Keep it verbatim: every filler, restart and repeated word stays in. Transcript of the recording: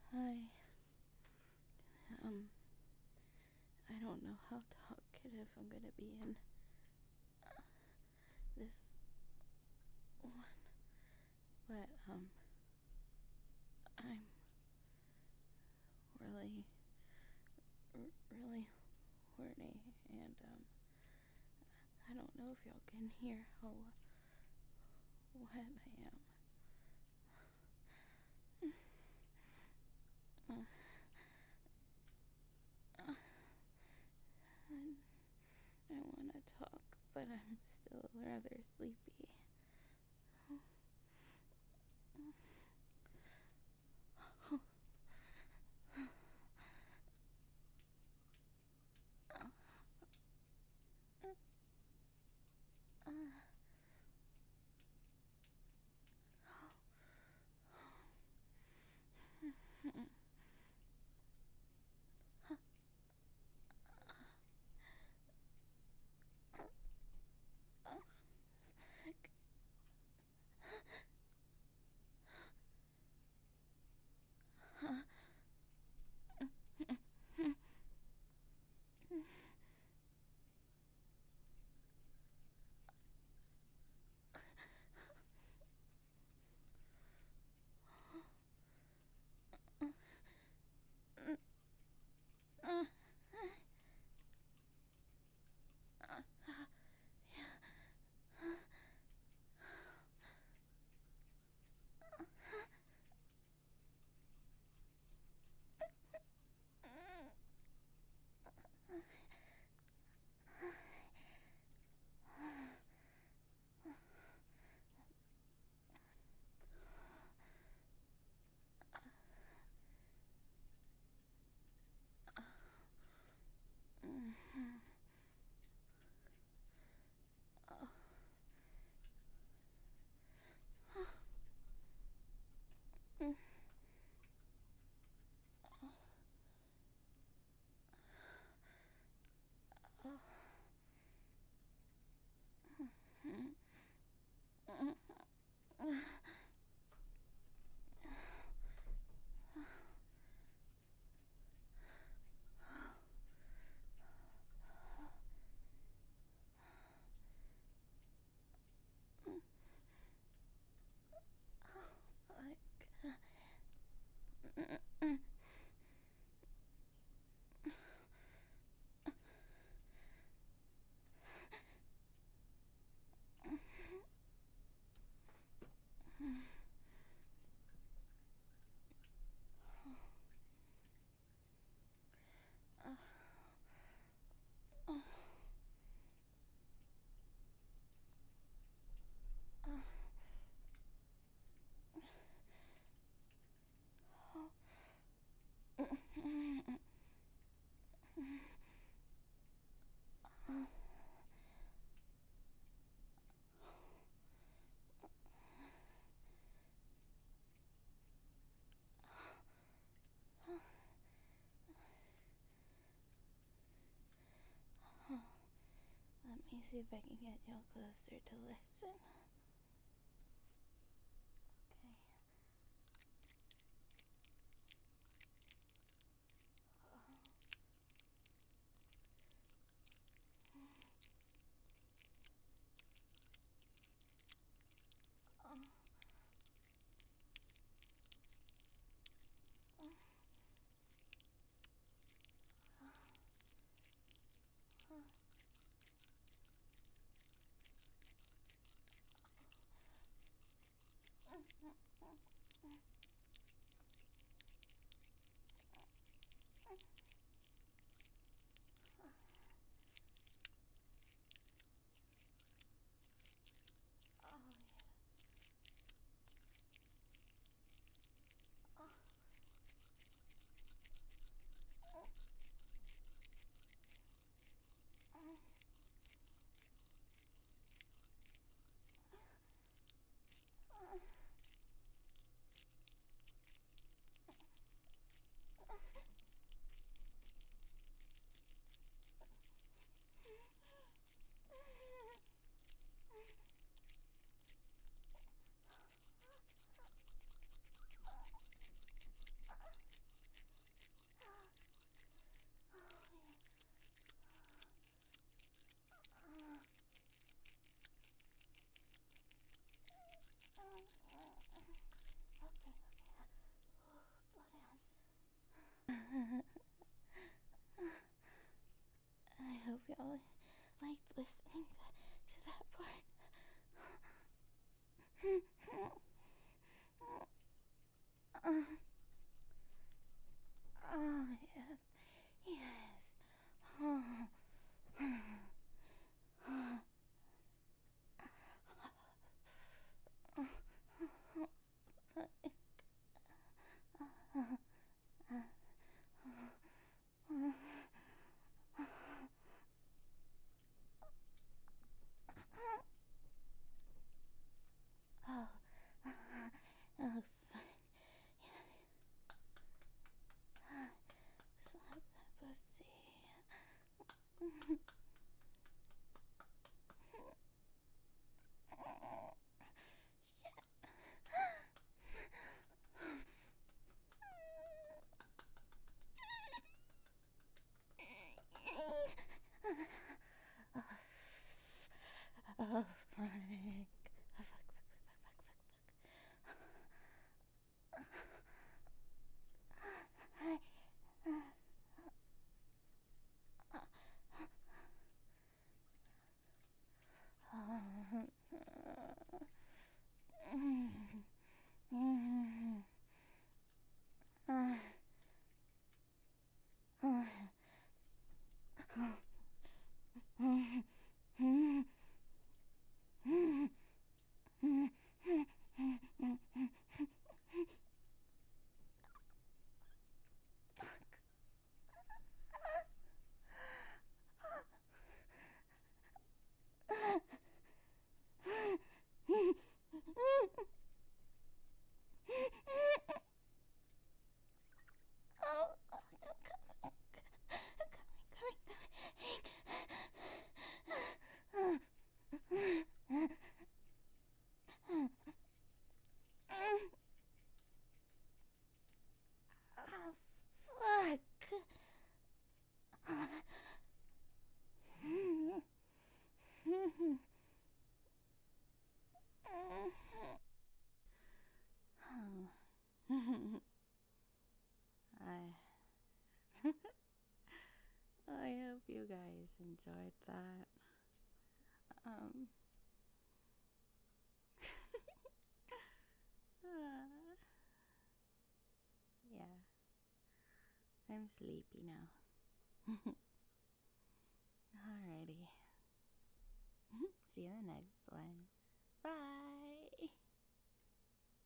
Hi. Um, I don't know how talkative I'm gonna be in uh, this one, but, um, I'm really, r- really horny, and, um, I don't know if y'all can hear how wet I am. Uh, uh, I, I want to talk, but I'm still rather sleepy. Let me see if I can get y'all closer to listen. Okay. listening to that part. Uh, oh, yes. Yes. Oh. Oh, oh, slap that pussy. Oh, fuck. Oh, fuck, fuck, fuck, Oh, I'm coming, coming, coming. Oh, fuck. I I hope you guys enjoyed that. Um uh, yeah. I'm sleepy now. Alrighty. See you in the next one. Bye.